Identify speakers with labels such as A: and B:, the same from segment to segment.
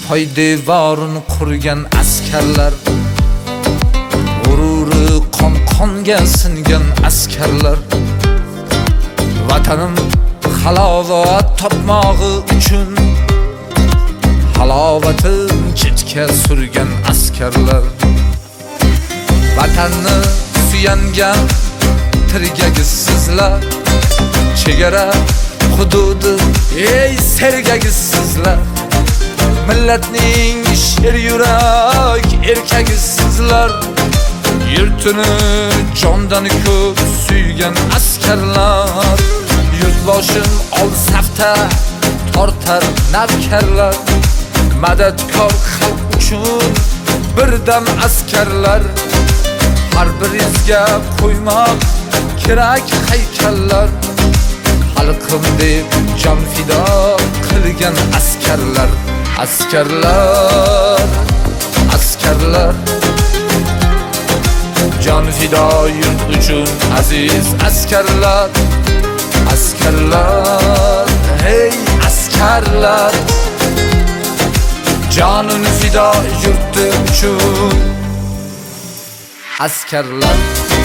A: poydevorin qurgan askarlar, g'ururi qon-qonga singan askarlar, vatanim halovat topmog'i uchun halovatin chetga surgan askarlar, vatanni suyangan tirgagizsizlar, chegara hududi ey sergagizsizlar, millatning sher yurak erkagizsizlar, yurtini jondan ko'p suygan askarlar, yurtboshim ol safta tortar navkarlar, madadkor xalq uchun birdam askarlar, har biringizga qo'ymoq kerak haykallar, xalqim deb jon fido qilgan askarlar, askarlar, askarlar, jon fido yurt uchun aziz askarlar, askarlar, hey askarlar, jonini fido yurti uchun askarlar.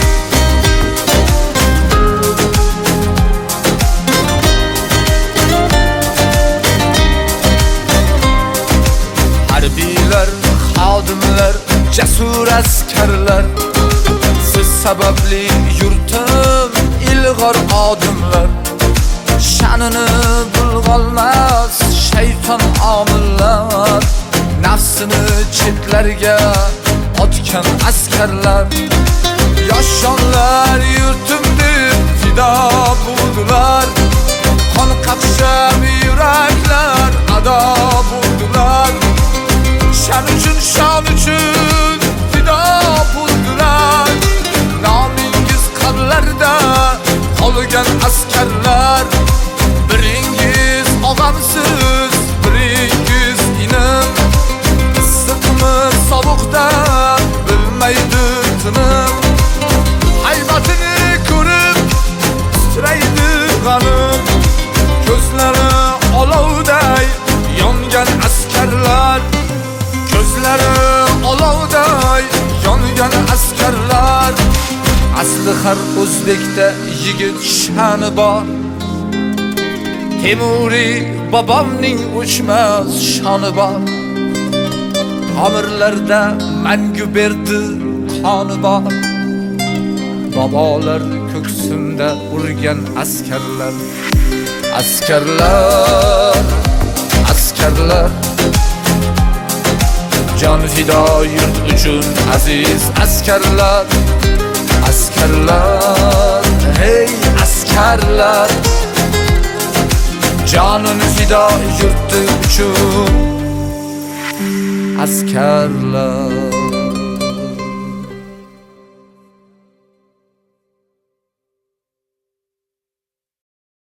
A: Harbiylar, xodimlar, jasur askarlar, siz sababli yurtim ilg'or odimlar, sha'nini bulg'olmas shayton omillar, nafsini chetlarga otgan askarlar, yoshonlar yurtim deb fido bo'ldilar, qon qaqshab yuraklar ado bo'ldilar, shon uchun fido bo'ldilar, nomingiz qanlarda qolgan askarlar, biringiz og'amsiz, biringiz inim, issiqmi sovuqda bilmaydi tinim, haybatini ko'rib titraydi g'anim, ko'zlari olovday yongan askarlar, ko'zlari olovday yongan askarlar, asli har o'zbekda yigit sha'ni bor, Temuriy bobomning o'chmas shoni bor, tomirlarda mangu berdi qoni bor, bobolar ko'ksimda urgan askarlar, askarlar, askarlar, jon fido yurt uchun aziz askarlar, askarlar, hey askarlar, jonini fido yurti uchun askarlar.